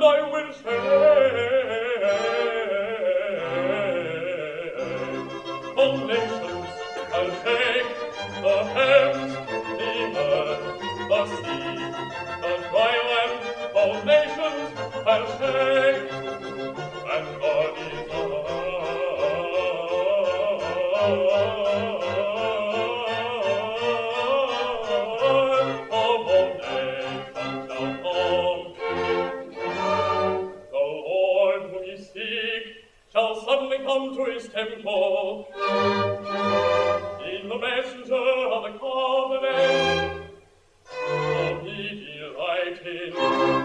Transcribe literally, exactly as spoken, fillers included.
and I will shake all nations. I'll shake the heavens, the earth, the sea, the dry land. All nations I'll shake, and God is shall suddenly come to his temple in the messenger of the covenant, for he delighted